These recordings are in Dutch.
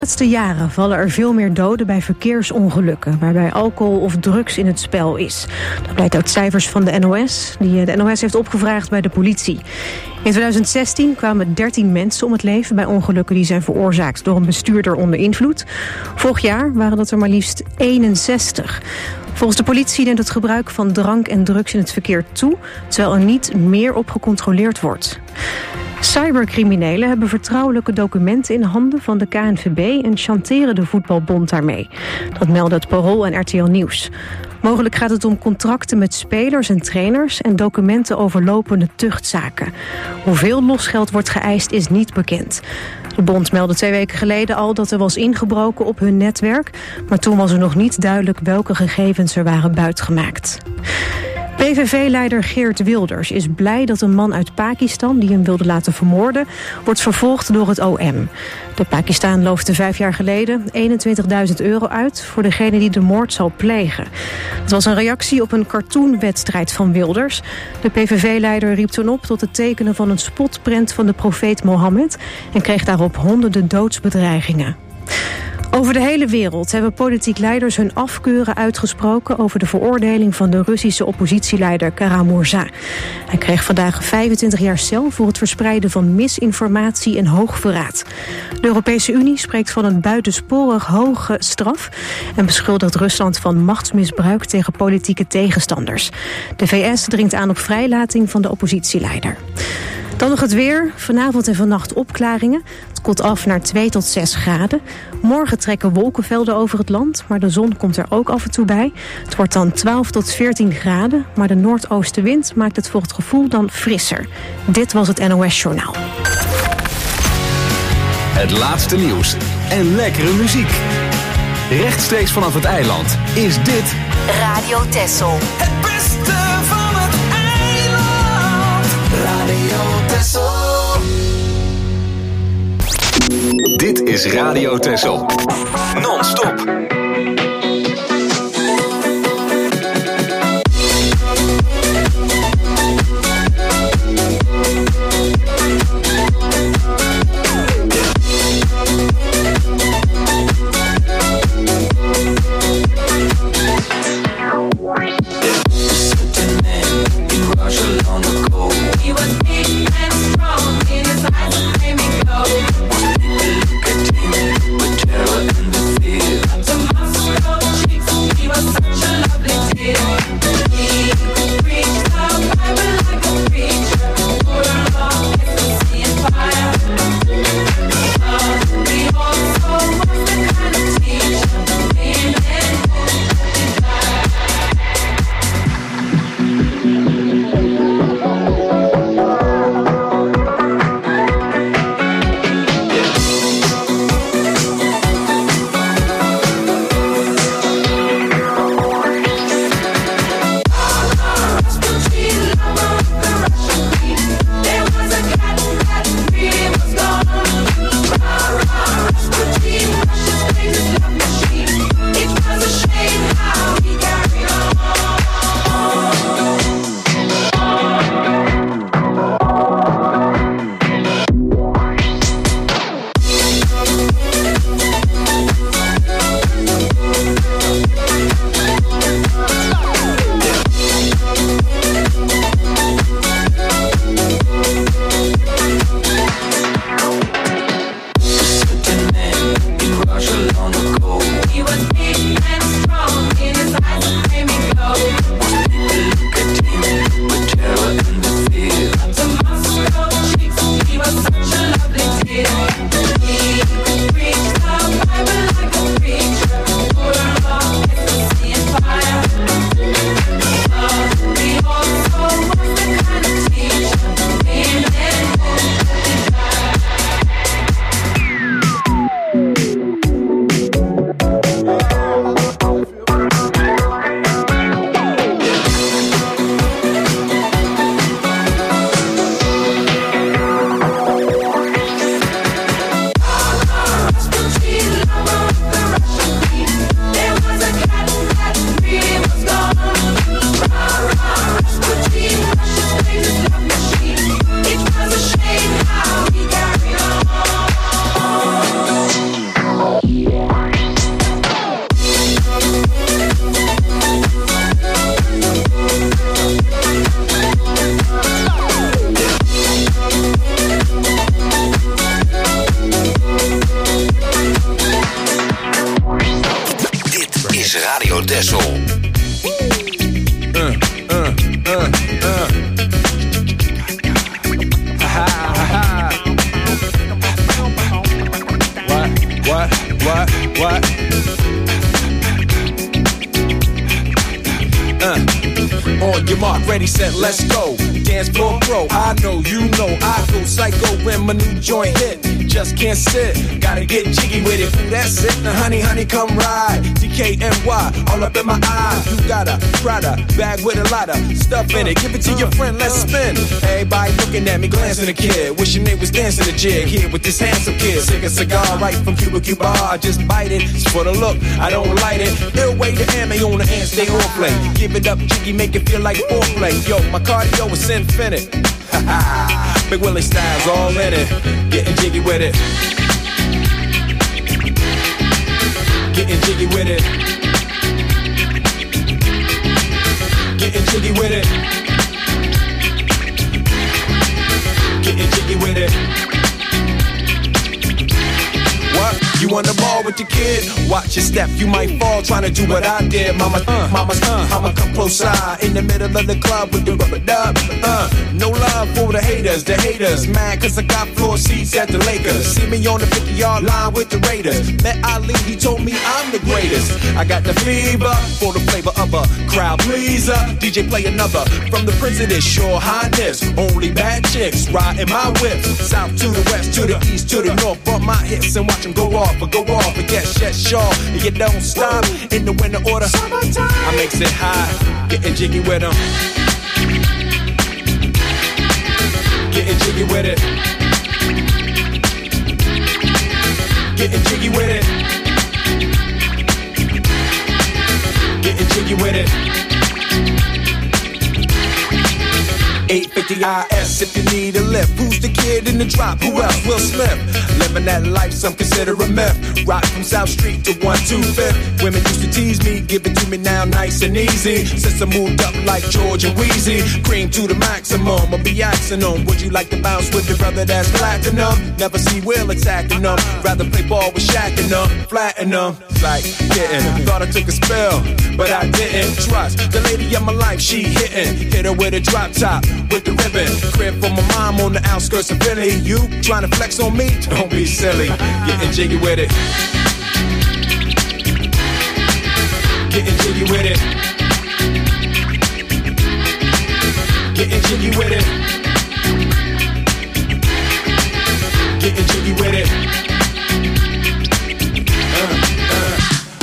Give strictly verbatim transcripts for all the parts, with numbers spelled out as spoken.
De laatste jaren vallen er veel meer doden bij verkeersongelukken, waarbij alcohol of drugs in het spel is. Dat blijkt uit cijfers van de N O S, die de N O S heeft opgevraagd bij de politie. In twintig zestien kwamen dertien mensen om het leven bij ongelukken die zijn veroorzaakt door een bestuurder onder invloed. Vorig jaar waren dat er maar liefst eenenzestig. Volgens de politie neemt het gebruik van drank en drugs in het verkeer toe, terwijl er niet meer op gecontroleerd wordt. Cybercriminelen hebben vertrouwelijke documenten in handen van de K N V B en chanteren de voetbalbond daarmee. Dat melden het Parool en R T L Nieuws. Mogelijk gaat het om contracten met spelers en trainers en documenten over lopende tuchtzaken. Hoeveel losgeld wordt geëist is niet bekend. De bond meldde twee weken geleden al dat er was ingebroken op hun netwerk, maar toen was er nog niet duidelijk welke gegevens er waren buitgemaakt. P V V-leider Geert Wilders is blij dat een man uit Pakistan die hem wilde laten vermoorden wordt vervolgd door het O M. De Pakistaan loofde vijf jaar geleden eenentwintigduizend euro uit voor degene die de moord zal plegen. Het was een reactie op een cartoonwedstrijd van Wilders. De P V V-leider riep toen op tot het tekenen van een spotprent van de profeet Mohammed en kreeg daarop honderden doodsbedreigingen. Over de hele wereld hebben politiek leiders hun afkeuren uitgesproken over de veroordeling van de Russische oppositieleider Kara-Murza. Hij kreeg vandaag vijfentwintig jaar cel voor het verspreiden van misinformatie en hoogverraad. De Europese Unie spreekt van een buitensporig hoge straf en beschuldigt Rusland van machtsmisbruik tegen politieke tegenstanders. De V S dringt aan op vrijlating van de oppositieleider. Dan nog het weer. Vanavond en vannacht opklaringen. Het koelt af naar twee tot zes graden. Morgen trekken wolkenvelden over het land, maar de zon komt er ook af en toe bij. Het wordt dan twaalf tot veertien graden, maar de noordoostenwind maakt het voor het gevoel dan frisser. Dit was het N O S-journaal. Het laatste nieuws en lekkere muziek. Rechtstreeks vanaf het eiland is dit Radio Texel. Het beste van het eiland. Radio Texel. Dit is Radio Texel. Non-stop. Tomorrow Texel. Uh, uh, uh, uh. Ha ha ha. What, what, what, what? Uh. On your mark, ready, set, let's go. Dance floor pro, I know, you know, I go psycho when my new joint hit. Just can't sit, gotta get jiggy with it. Ooh, that's it, now honey, honey, come ride. D K N Y, all up in my eye. You got a Prada bag with a lot of stuff in it. Give it to your friend, let's spin. Everybody looking at me, glancing a kid. Wishing they was dancing a jig here with this handsome kid. Sick a cigar right from Cuba Cuba. I just bite it, it's for the look, I don't light it. Ill way to ammo on the hand, stay on play. Give it up, jiggy, make it feel like foreplay. Yo, my cardio is infinite. Big Willie style's all in it. Getting jiggy with it. Getting jiggy with it. Getting jiggy with it. Getting jiggy with it. What? You on the ball with your kid? Watch your step, you might fall trying to do what I did. Mama, uh, mama, uh, mama, come close side in the middle of the club with the rubber dub. Uh, no love for the haters, the haters. Mad cause I got floor seats at the Lakers. See me on the fifty yard line with the Raiders. Met Ali, he told me I'm the greatest. I got the fever for the flavor of a crowd pleaser. D J play another from the Prince of this Shore Highness. Only bad chicks riding my whip. South to the west, to the east, to the north. Bump my hips and watch them go off. But go off and get shit sure. And you don't stop in the winter order. Summertime. I makes it high, getting jiggy with them. Getting jiggy with it. Getting jiggy with it. Getting jiggy with it. eight fifty I S if you need a lift. Who's the kid in the drop? Who else? Will Smith. Living that life, some consider a myth. Rock from South Street to one two fifth. Women used to tease me, give it to me now nice and easy. Since I moved up like George and Wheezy. Cream to the maximum, I'll be axing them. Would you like to bounce with your brother that's platinum? Never see Will attacking them. Rather play ball with Shaq and them. Flatten them, like getting. Thought I took a spell, but I didn't. Trust the lady of my life, she hitting. Hit her with a drop top. With the ribbon, crib for my mom on the outskirts of Philly. You trying to flex on me? Don't be silly. Getting jiggy with it. Getting jiggy with it. Getting jiggy with it. Getting jiggy with it. Uh, uh.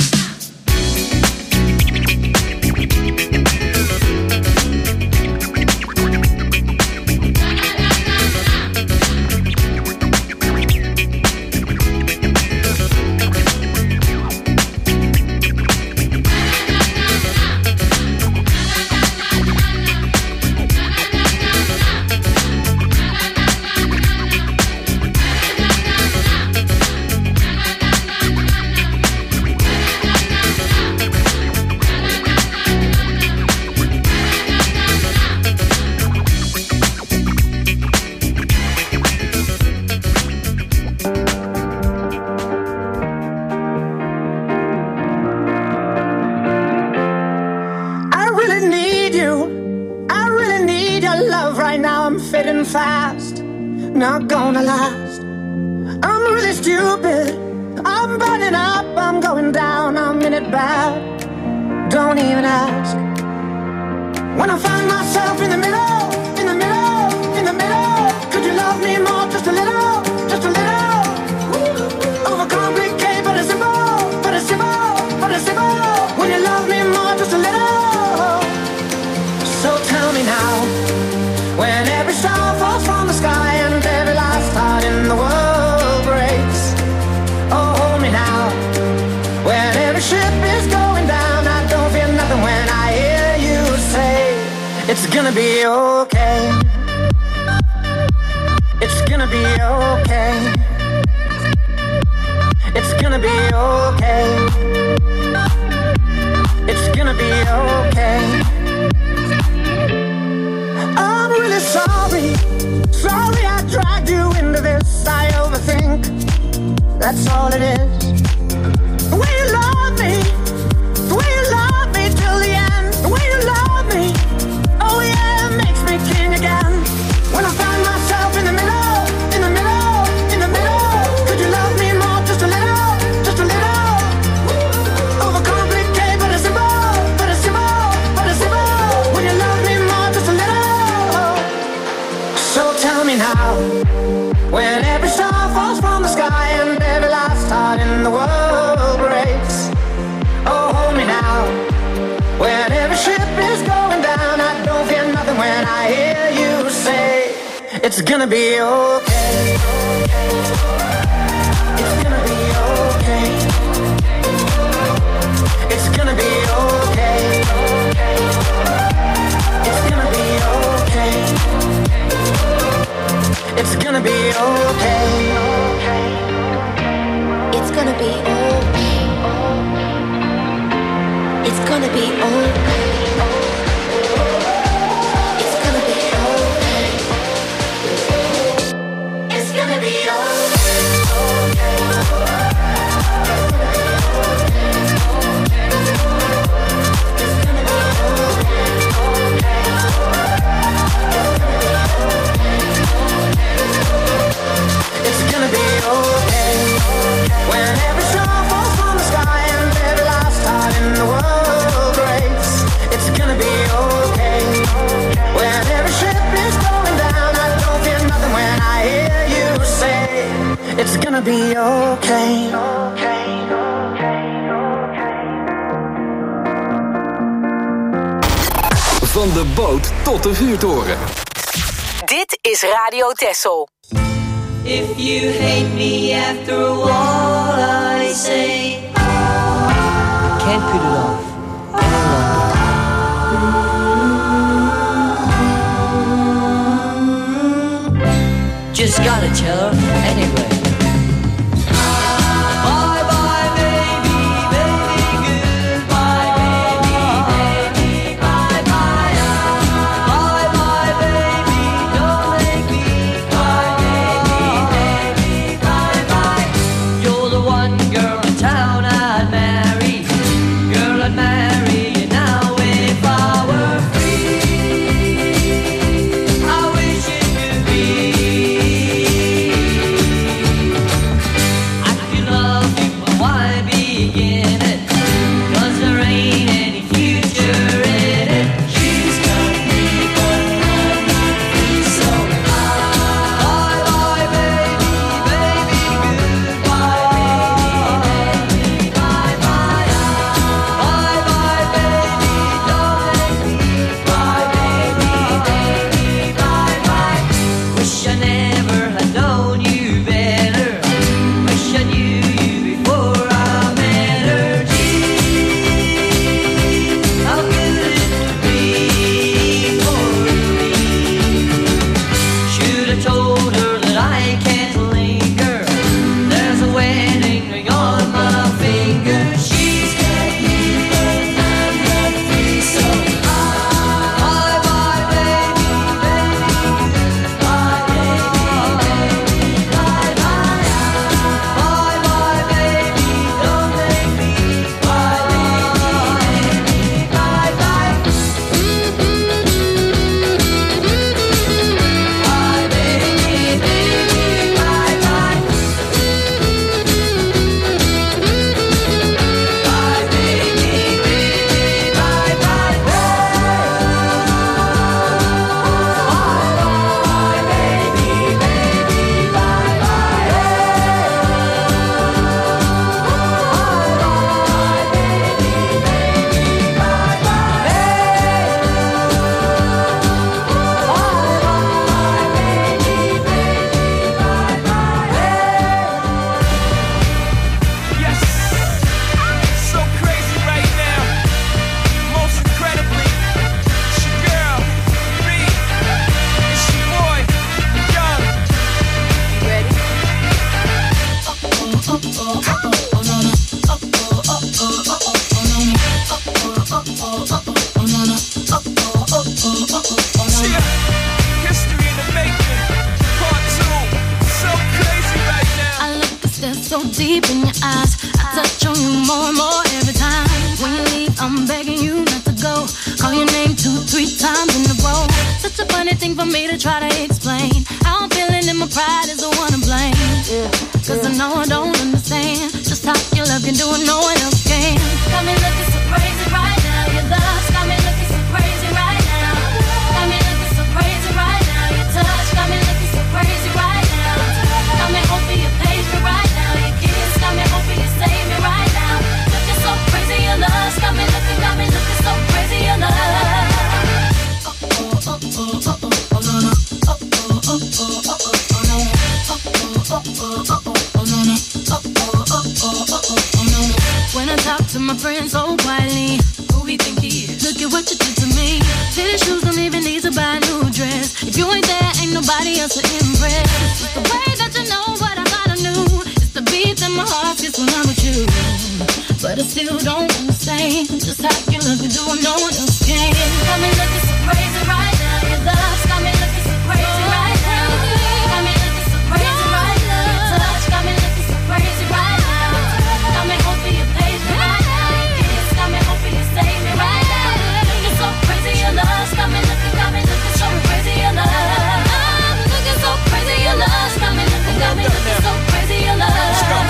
Fast, not gonna last. I'm really stupid. I'm burning up, I'm going down, I'm in it bad. Don't even ask. When I find myself in the middle, in the middle, in the middle, could you love me more, just a little, just a little? Overcomplicate, but it's simple, but it's simple, but it's simple. When you love me more, just a little. So tell me now, when every star falls from the sky and every last heart in the world breaks. Oh, hold me now. When every ship is going down, I don't feel nothing when I hear you say it's gonna be okay. It's gonna be okay. It's gonna be okay. It's gonna be okay. I'm really sorry, sorry I dragged you into this. I overthink, that's all it is. The way you love me, the way you love me. It's gonna be okay. It's gonna be okay. It's gonna be okay. It's gonna be okay. It's gonna be okay. It's gonna be okay. It's gonna be okay. It's gonna be okay. It's gonna be It's gonna be okay. When every star falls from the sky and every last heart in the world breaks. It's gonna be okay. When every ship is going down, I don't feel nothing when I hear you say it's gonna be okay. Van de boot tot de vuurtoren. Dit is Radio Texel. If you hate me after all I say, Can't put it off any longer. Just gotta tell her anyway. bye bye baby, baby, goodbye baby, baby, bye bye. Bye bye baby, don't make me cry baby, baby, bye bye. You're the one girl in town I'd marry. Girl, I'd marry you now if I were free. I wish it could be. I could love you, but why begin it? 'Cause there ain't any future in it. She's got me, but I'm not free, so bye bye baby, baby, goodbye baby, bye bye. Bye bye baby, don't make me cry baby, baby, bye bye. Wish I never had known you better. Wish I knew you before I met her. Gee, how good it would be for me. Should have told her that I can't linger. There's a wedding ring on my finger. She's got me, but I'm not free, so bye bye baby, baby, bye baby, baby, bye bye. Bye bye baby, don't make me cry baby, bye bye. Bye baby, baby, bye bye. Bye baby, baby, bye bye. Bye baby, baby, bye Yes, so crazy right now. Most incredibly, it's your girl, me. It's your boy, Young. Ready? Yeah, history in the making. Part two, so crazy right now. I look and stare so deep in your eyes. I touch on you more and more every time. When you leave, I'm begging you not to go. Call your name two, three times in a row. Such a funny thing for me to try to explain. How I'm feeling and my pride is the one to blame. Cause I know I don't understand just how your love can do what no one else can. Got me looking so crazy right now. Your love's got me looking so crazy right now. Got me looking so crazy right now. Your touch got me looking so crazy right now. Got me hoping you page me right now. Your kiss got me hoping you save me right now. Looking so crazy, your love's got me looking, got me looking so crazy, your love. Oh, oh, oh, oh, oh, oh, oh, no, no. Oh, oh, oh, to my friends so quietly. Who he think he is? Look at what you did to me. Tennis shoes don't even need to buy a new dress. If you ain't there, ain't nobody else to impress. It's the way that you know what I thought I knew. It's the beat that my heart gets when I'm with you. But I still don't understand just how you look and do what no one else can. Got me looking so crazy right now. Your love's got me looking so crazy right now. Got me looking so crazy right now. Your touch got me looking so crazy right now. Got me hoping you page me right now. Your kiss got me hoping you save me right now. Looking so crazy, your love's got me looking, got me looking so crazy, your love. I'm looking so crazy, your love's got me looking, got me looking so crazy, your love.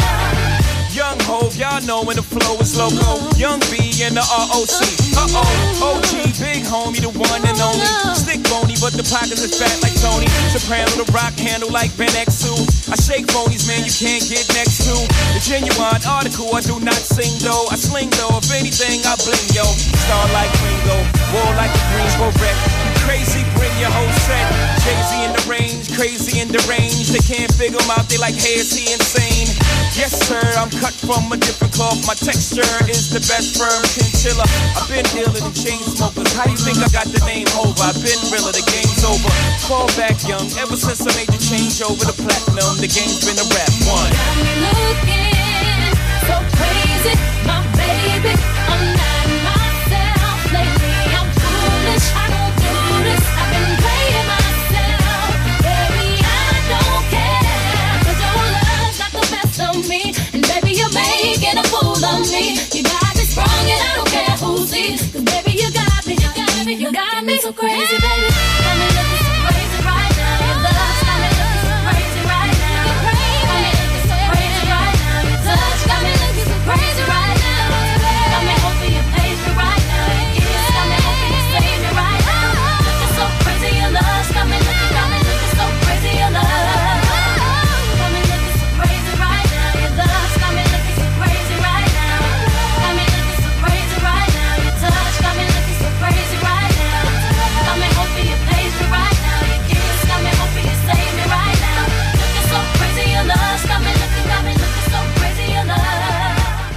Young Hov, y'all know when the flow is loco. Young B and the R O C. Uh-oh, O G, big homie, the one and only. Stick bony, but the pockets is fat like Tony. Soprano, the rock handle like Ben X two. I shake phonies, man, you can't get next to. The genuine article, I do not sing though. I sling though, if anything, I bling, yo. Star like Ringo, war like a Greensboro wreck. You crazy, bring your whole set. Jay-Z in the range, crazy in the range. They can't figure him out, they like, hey, is he insane? Yes, sir, I'm cut from a different cloth. My texture is the best firm chinchilla. I've been dealer than chain smokers. How you think I got the name over? I've been realer, the game's over. Fall back young, ever since I made the change over to platinum. The game's been a rap one. Got me looking so crazy, my baby. I'm not myself lately. I'm foolish, I don't do this. I've been playing myself, baby. I don't care, 'cause your love's got the best of me, and baby you're making a fool of me. You got me sprung, and I don't care who sees, 'cause baby you got me, you got me, you got me so crazy, baby. Got me looking so crazy right now. Your love's got me looking so crazy right now. Got me looking so crazy right now. Your touch got me looking so crazy right now. Got me hoping you page me right now. Your kiss got me hoping you save me right now. Looking so crazy, your love's got me looking, got me looking so crazy, your love. Got me looking so crazy right now. Your love's got me looking so crazy right now. Got me looking so crazy right now. Your touch got me looking so crazy right now. Got me hoping you page me right now. Your kiss got me hoping you save me right now. Looking so crazy, your love's got me looking, got me looking so crazy, your love.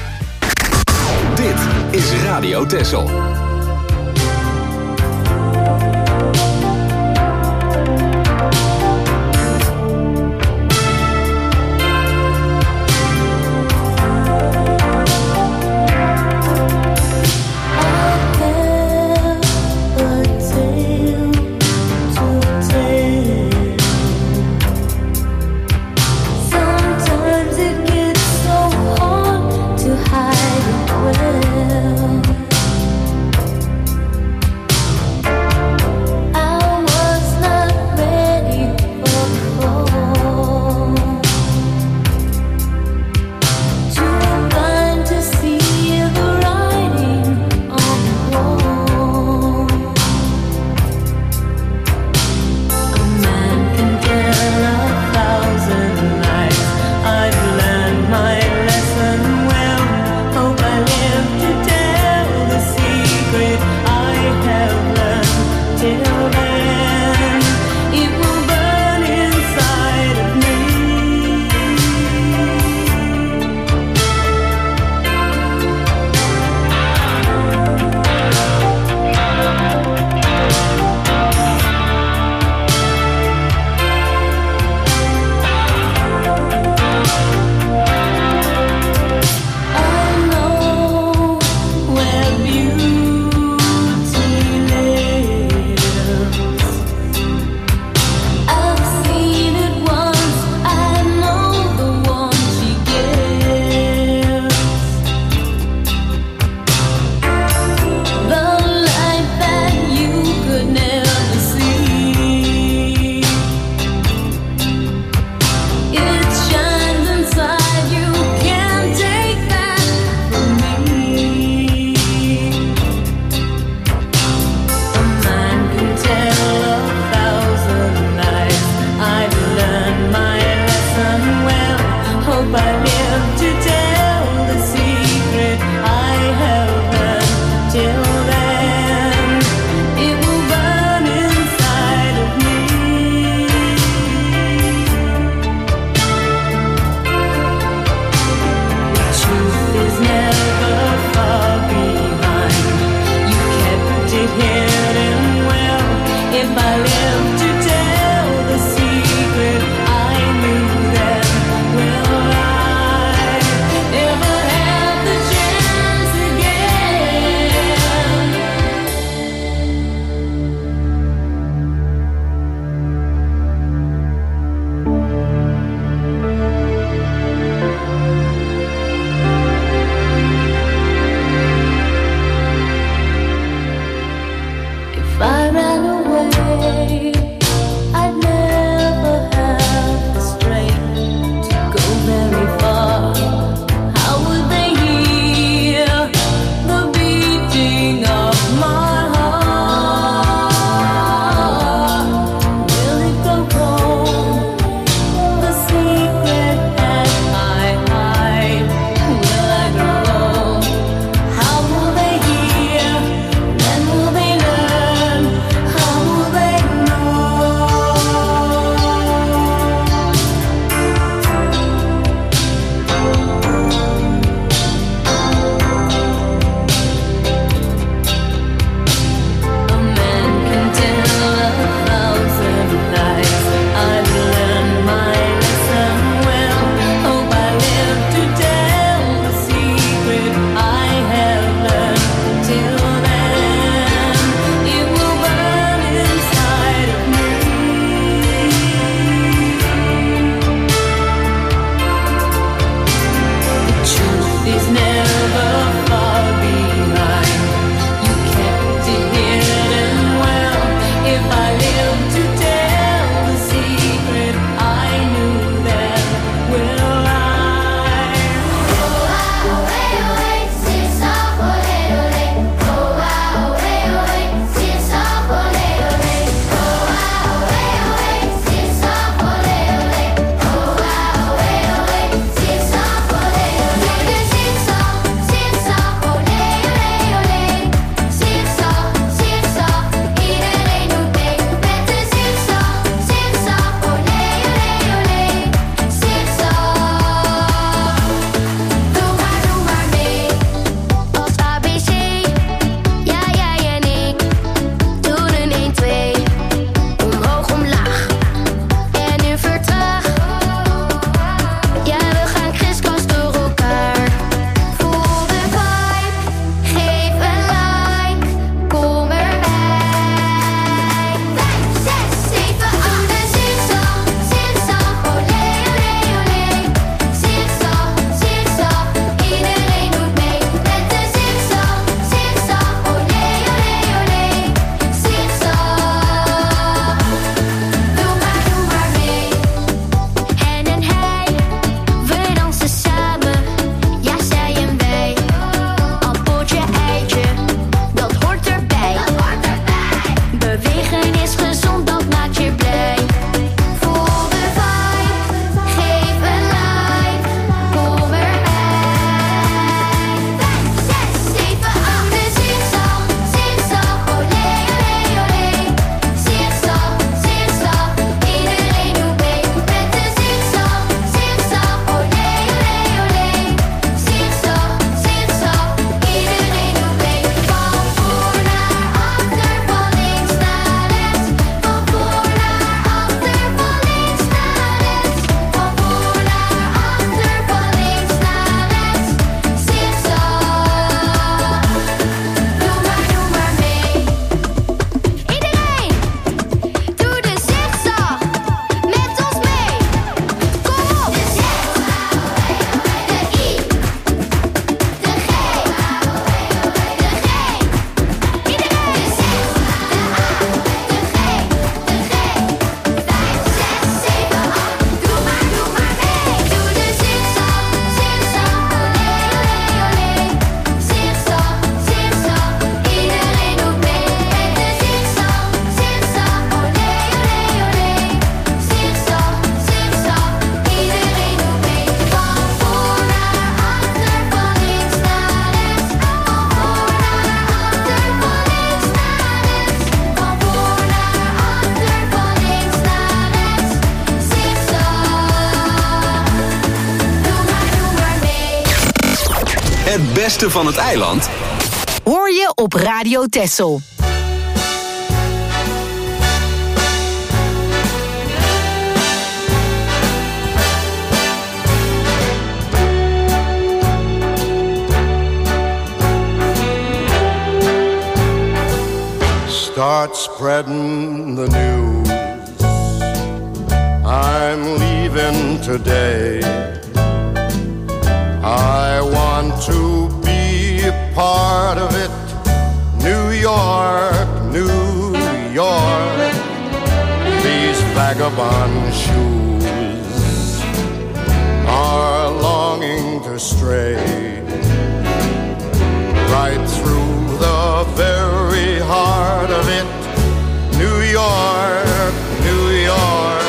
Dit is Radio Texel. Sometimes it gets so hard to hide it well. het beste van het eiland? Hoor je op Radio Texel. Start spreading the news. I'm leaving today. I want to be a part of it. New York, New York. These vagabond shoes are longing to stray right through the very heart of it. New York, New York.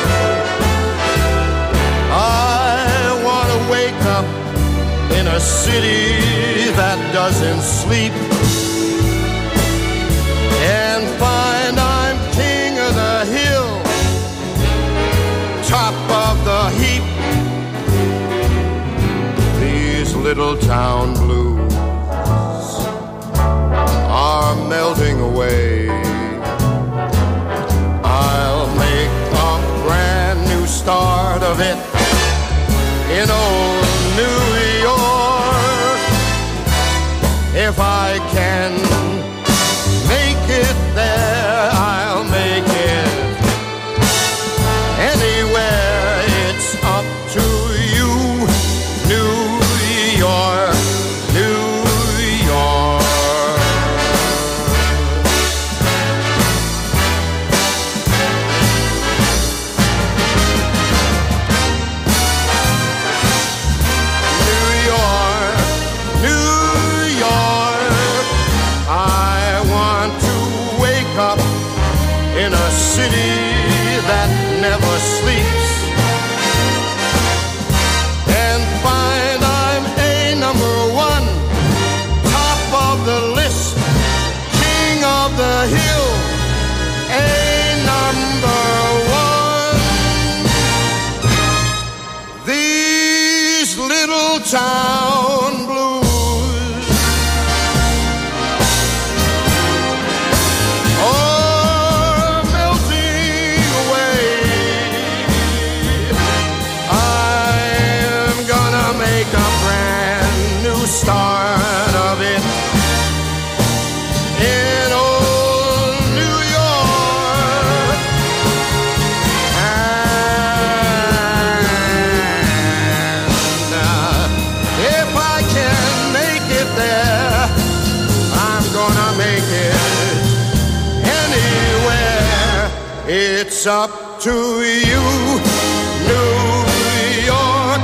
I want to wake up in a city that doesn't sleep and find I'm king of the hill, top of the heap. These little town blues are melting away. I'll make a brand new start of it in old New York. If I can make it there, I'll make it anywhere. It's up to you, New York, New York. City that never sleeps and find I'm a number one, top of the list, king of the hill, a number one. These little town blues start of it in old New York. And uh, if I can make it there, I'm gonna make it anywhere. It's up to you, New York.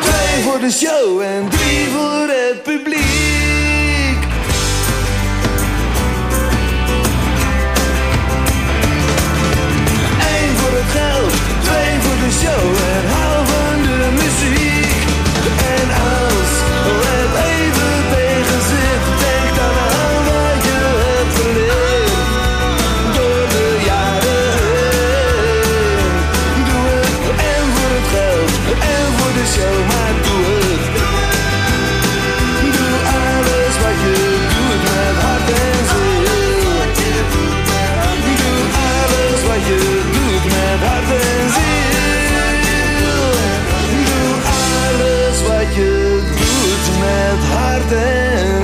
Twee voor de show en drie voor het publiek. Eén voor het geld, twee voor de show en hou van de muziek. En als het even tegen zit, denk dan aan wat je hebt geleerd. Door de jaren heen. Doe het en voor het geld en voor de show, maar doe het. Doe alles wat je doet met hart en ziel. Doe alles wat je doet met hart en ziel. Doe alles wat je doet met hart en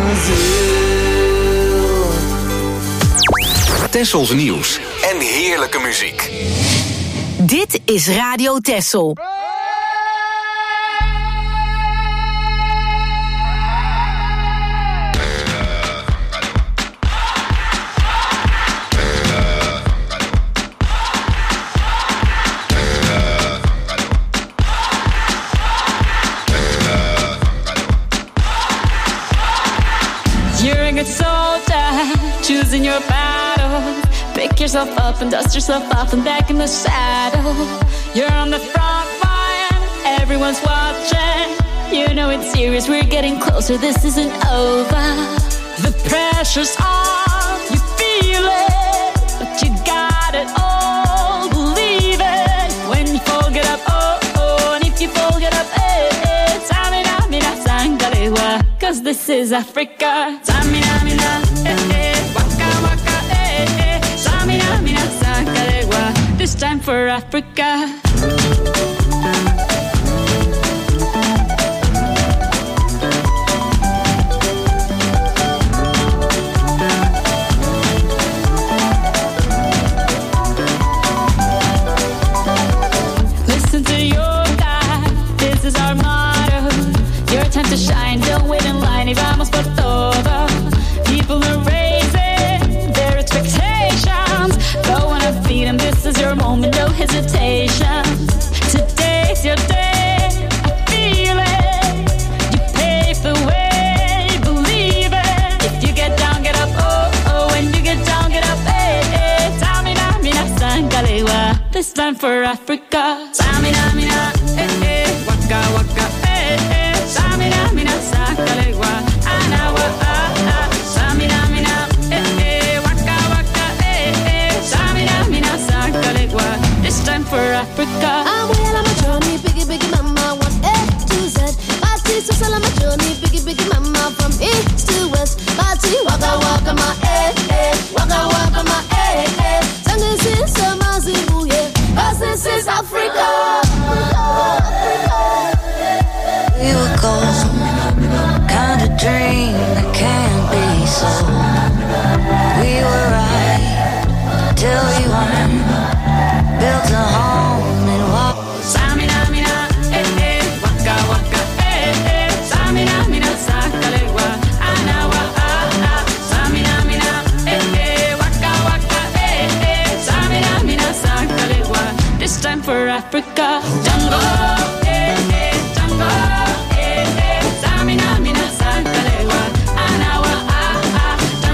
ziel. Tessels nieuws en heerlijke muziek. Dit is Radio Tessel. You're a good soldier, choosing your battle. Pick yourself up and dust yourself off and back in the saddle. You're on the front line, everyone's watching. You know it's serious, we're getting closer, this isn't over. The pressure's on, you feel it, but you got it all, believe it. When you fall, get up, oh, oh, and if you fall, get up, eh, eh. Samina, mina, sangalewa, cause this is Africa. Samina, mina, eh, eh, waka, waka, eh, eh. Samina, mina, sangalewa, this time for Africa. Listen to your God, this is our motto. Your time to shine, don't wait in line, y vamos por todo. People are raising their expectations. Go on and feed them, this is your moment, no hesitation. Today's your day, I feel it. You pave the way, believe it. If you get down, get up, oh, oh. When you get down, get up, eh, eh. Tamina, mina, sangalewa, this time for Africa. Tamina, mina, eh, eh. Waka, waka, eh, eh. Tamina, mina, sangalewa, anawa, ah, ah. Tamina, mina, eh, eh. Waka, waka, eh, eh. Tamina, mina, sangalewa, this time for Africa. I'm well on my journey, biggie, biggie, mama, one A to Z. Party, so sell on my journey, biggie, biggie, mama, from east to west. Party, waka, waka, my eh, eh. Waka, waka, my eh, eh. Tango, sis, Mazibu, yeah. Cause this is Africa. We were gold, kind of dream that can't be sold. We were right till we weren't. Built a home and walked. Samina, mina, eh, eh. Waka, waka, eh, eh. Samina, mina, sangalewa, anawa, ah, ah. Samina, mina, eh, eh. Waka, waka, eh, eh. Samina, mina, sangalewa, this time for Africa. Jungle, eh, eh. Jungle, eh, eh. Samina, mina, sangalewa, anawa, ah, ah.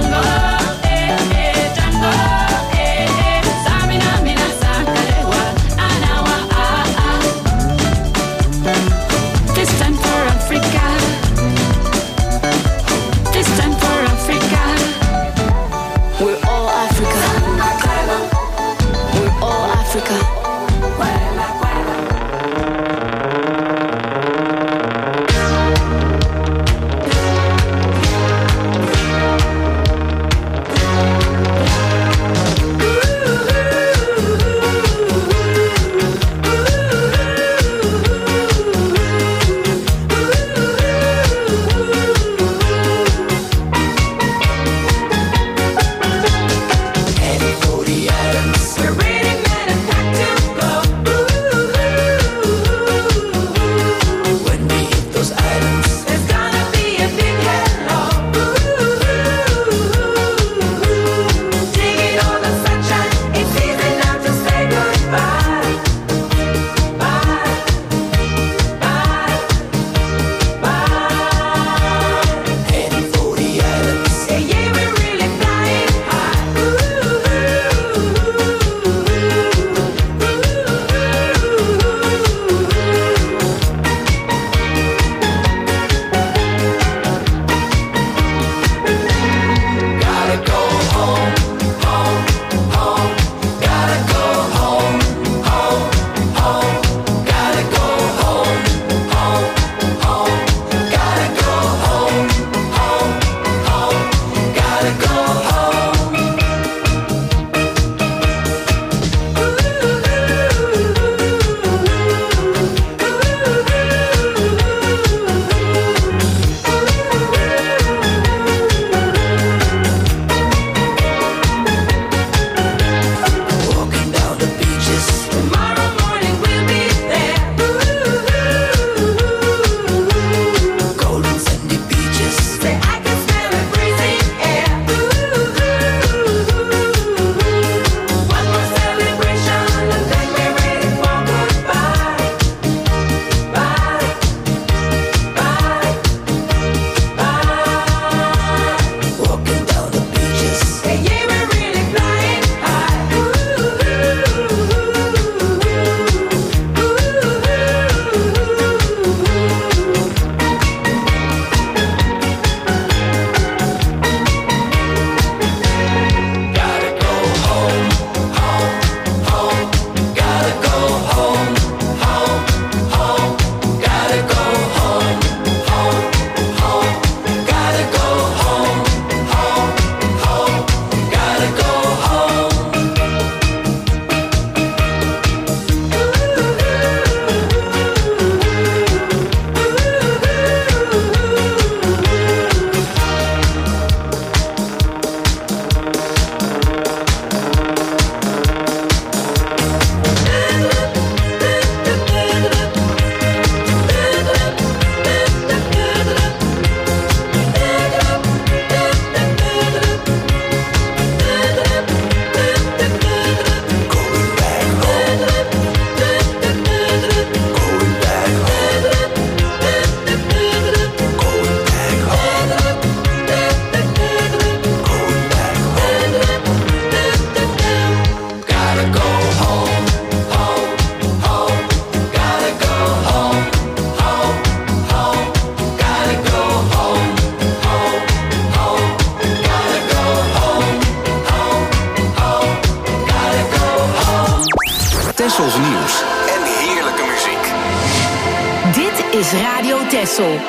Tessels nieuws en heerlijke muziek. Dit is Radio Tessel.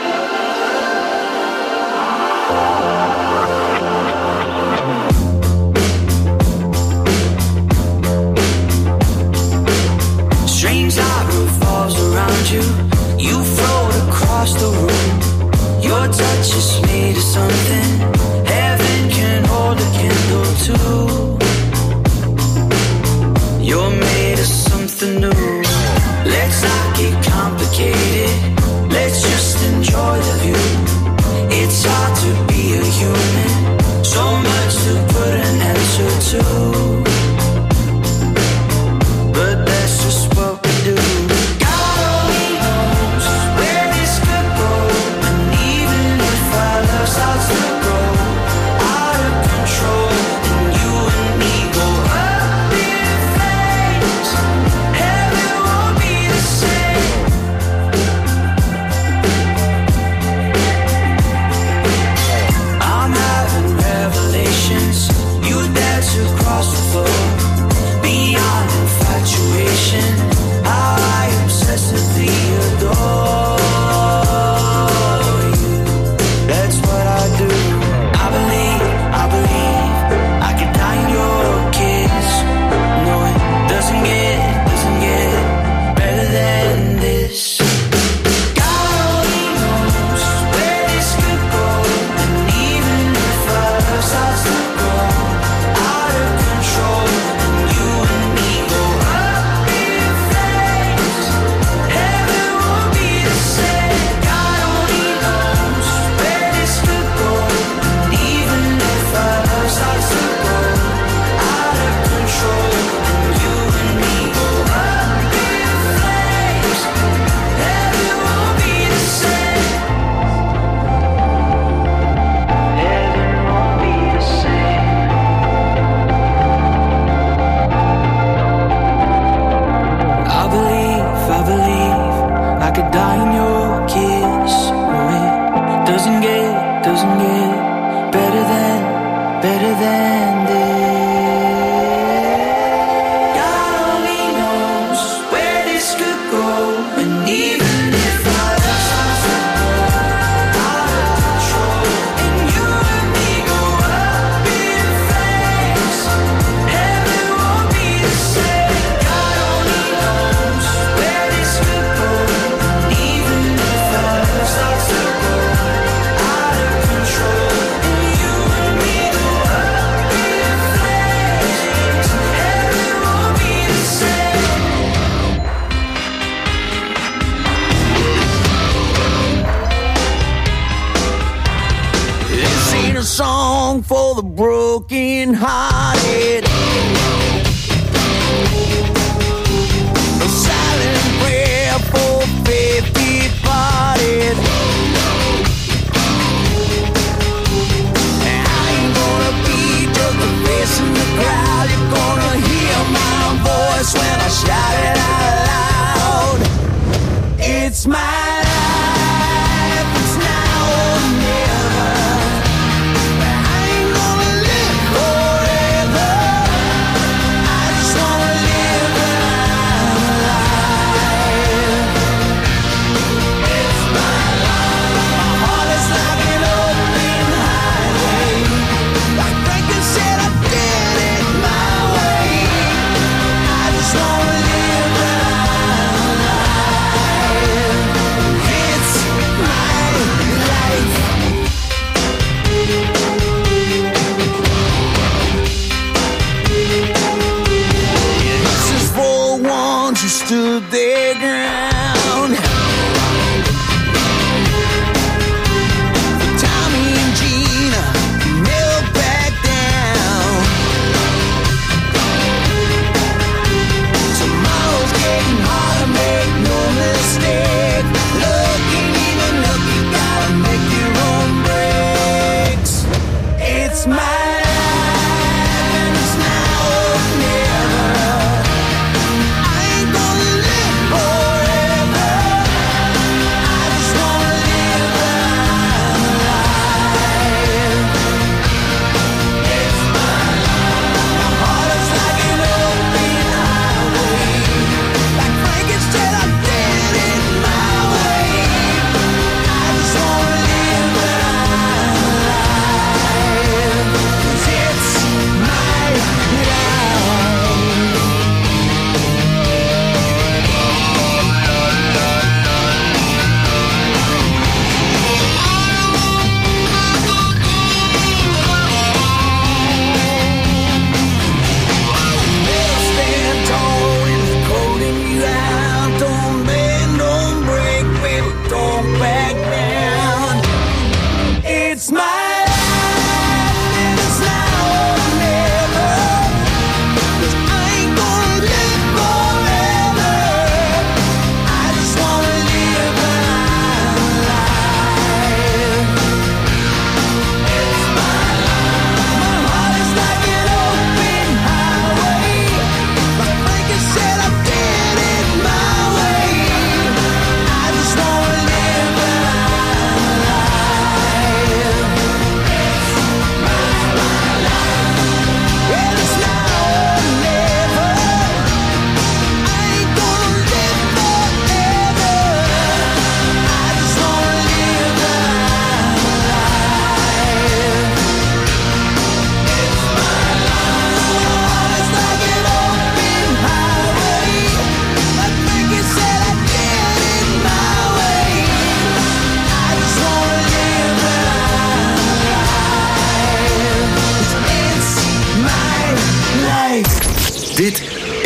Strange light revolves around you. You float across the room. Your touch is made of something heaven can hold a candle to. You're made of something new. Let's not get complicated. Let's just enjoy the view. It's hard to be a human. So much to put an answer to. But that's just what we do. God only knows where this could go. And even if our love starts to grow out of control, then you and me go up in flames. Heaven won't be the same. I'm having revelations. You dance across the floor. Beyond infatuation, how I obsessively adore you. That's what I do. I believe, I believe I could die in your kiss. No, it doesn't get, doesn't get better than this. God only knows where this could go. And even if our love starts to grow out of control, then you and me go up in flames. Heaven won't be the same. God only knows where this could go. And even if our love starts to grow out of control, then you and me go up in flames. Heaven won't be the same. Heaven won't be the same. I believe, I believe I could die in your kiss. Oh, it doesn't get, doesn't get better than, better than this. God only knows where this could go. And even if our love starts to grow out of control, and you and me go up in flames, heaven won't be the same. God only knows where this could go. And even if our love starts to grow out of control, and you and me go up in flames, heaven won't be the same. This ain't a song for the broken hearted. A silent prayer for faith departed. I ain't gonna be just a face in the crowd. You're gonna hear my voice when I shout it out loud. It's my life, it's now or never. I ain't gonna live forever.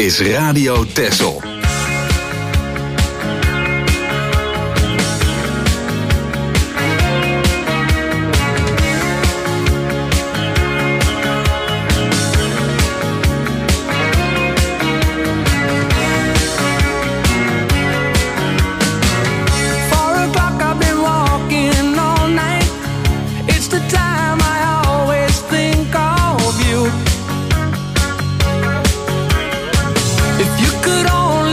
is Radio Texel. If you could only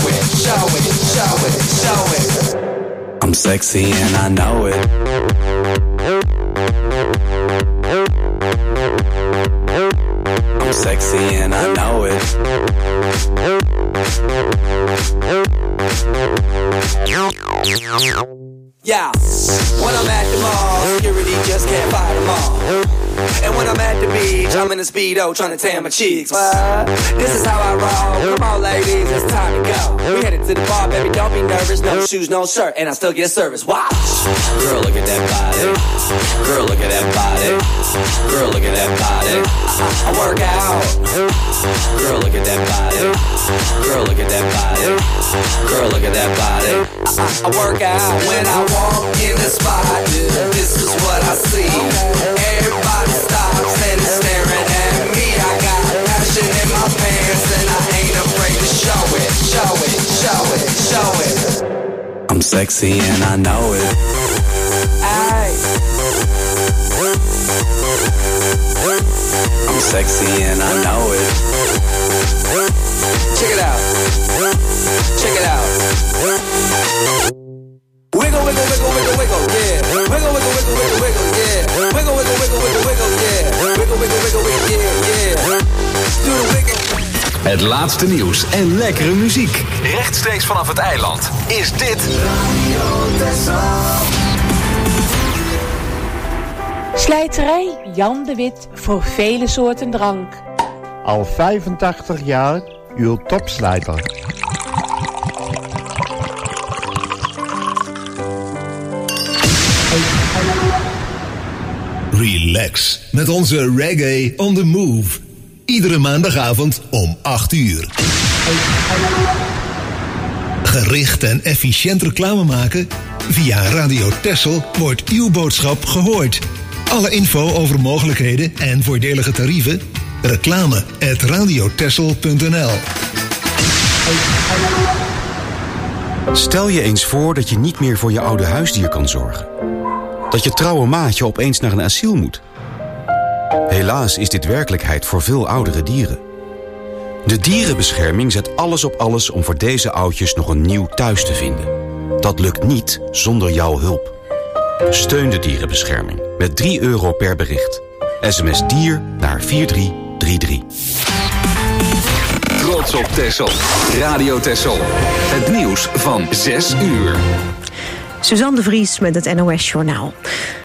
sexy and I know it. I'm sexy and I know it. Yeah, when I'm at the mall, security just can't fight them all. And when I'm at the beach, I'm in a Speedo trying to tan my cheeks. What? This is how I roll. Come on, ladies, it's time to go. We headed to the bar, baby, don't be nervous. No shoes, no shirt, and I still get service. Watch. Girl, look at that body. Girl, look at that body. Girl, look at that body. I work out. Girl, look at that body. Girl, look at that body. Girl, look at that body. I, I work out when I walk in the spot. This is what I see. Everybody stops and is staring at me. I got passion in my pants and I ain't afraid to show it, show it, show it, show it. I'm sexy and I know it. Aye. I'm sexy and I know it. Check it out. Check it out. Wiggle, wiggle, wiggle, wiggle, wiggle, yeah. Wiggle, wiggle, wiggle, wiggle, wiggle, yeah. Wiggle, wiggle, wiggle, wiggle, wiggle, yeah. Wiggle, wiggle, wiggle, wiggle, yeah, yeah. Do the wiggle. Het laatste nieuws en lekkere muziek. Rechtstreeks vanaf het eiland is dit Radio Texel. Slijterij Jan de Wit voor vele soorten drank. Al vijfentachtig jaar uw topslijter. Relax met onze Reggae on the Move. Iedere maandagavond om acht uur. Gericht en efficiënt reclame maken? Via Radio Texel wordt uw boodschap gehoord. Alle info over mogelijkheden en voordelige tarieven? Reclame at radiotexel punt n l. Stel je eens voor dat je niet meer voor je oude huisdier kan zorgen. Dat je trouwe maatje opeens naar een asiel moet. Helaas is dit werkelijkheid voor veel oudere dieren. De dierenbescherming zet alles op alles om voor deze oudjes nog een nieuw thuis te vinden. Dat lukt niet zonder jouw hulp. Steun de dierenbescherming met drie euro per bericht. S M S dier naar vier drie drie drie. Trots op Texel. Radio Texel. Het nieuws van zes uur. Suzanne de Vries met het N O S Journaal.